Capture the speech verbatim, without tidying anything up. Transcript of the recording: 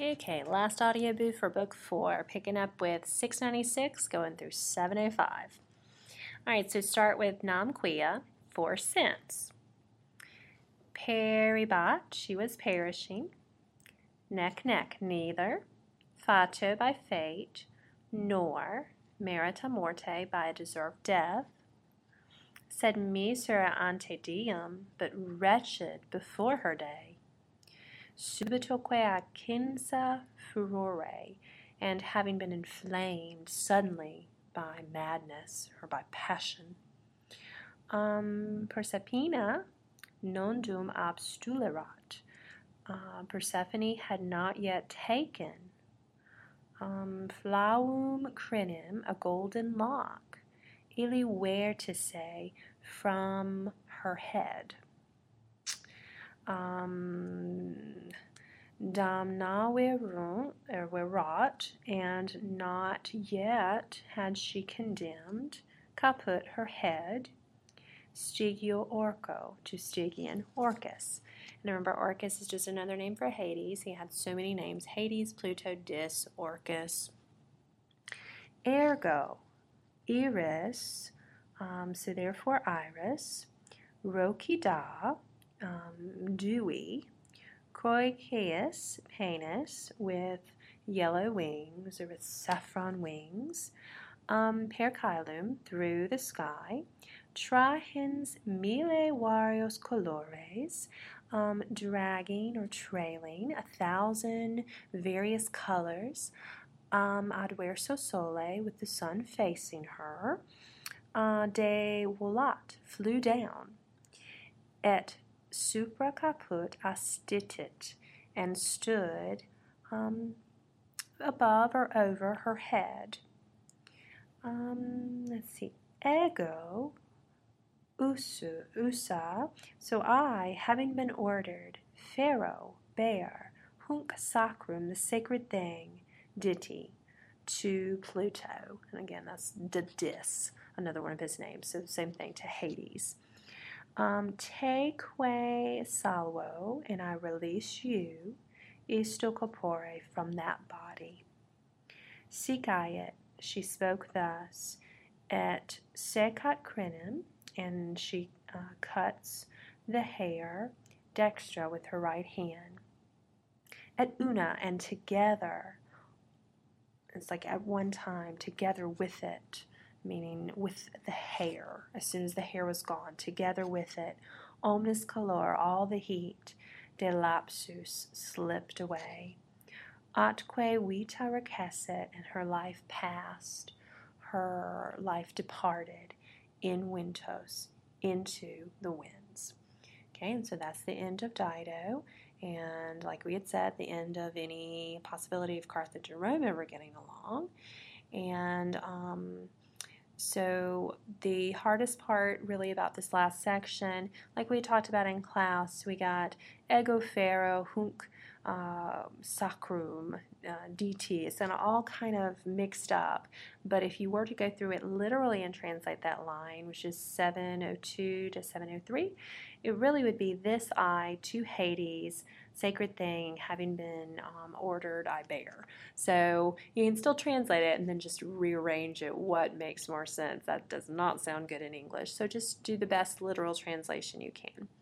Okay, last audio boo for book four, picking up with six ninety-six, going through seven oh five. All right, so start with Nam Quia, four cents. Peribat, she was perishing. Neck, neck, neither. Fato, by fate. Nor, merita morte, by a deserved death. Sed misera ante diem, but wretched before her day. Subitoque accensa furore, and having been inflamed suddenly by madness or by passion. Um, Persephina non dum abstulerat. Uh, Persephone had not yet taken um, flauum crinim, a golden lock, ili where to say, from her head. Um, Damna whereat, and not yet had she condemned, caput her head, Stygio Orco, to Stygian Orcus. And remember, Orcus is just another name for Hades. He had so many names: Hades, Pluto, Dis, Orcus. Ergo, Iris, um, so therefore Iris, Rokida, um, dewy, Croecaeus, penis, with yellow wings, or with saffron wings, um, percaelum, through the sky, trahens mille varios colores, um, dragging or trailing a thousand various colors, um, adverso sole, with the sun facing her, uh, de volat, flew down, et supra caput astitit, and stood um, above or over her head. Um, let's see, ego usu, usa, so I, having been ordered, pharaoh, bear, hunc sacrum, the sacred thing, diti, to Pluto, and again that's the Dis, another one of his names, so same thing, to Hades. Um, take away salvo, and I release you, isto corpore, from that body. Sicaet, she spoke thus, et secat crinem, and she uh, cuts the hair, dextra, with her right hand. Et una, and together, it's like at one time, together with it, meaning with the hair, as soon as the hair was gone, together with it, omnis calor, all the heat, de lapsus, slipped away. Atque vita recessit, and her life passed, her life departed, in wintos, into the winds. Okay, and so that's the end of Dido, and like we had said, the end of any possibility of Carthage and Rome ever getting along. And um, so the hardest part really about this last section, like we talked about in class, we got ego pharaoh, hunc uh, sacrum, uh, dt. It's kind of all kind of mixed up. But if you were to go through it literally and translate that line, which is seven oh two to seven oh three, it really would be this I to Hades, sacred thing, having been um, ordered, I bear. So you can still translate it and then just rearrange it what makes more sense. That does not sound good in English. So just do the best literal translation you can.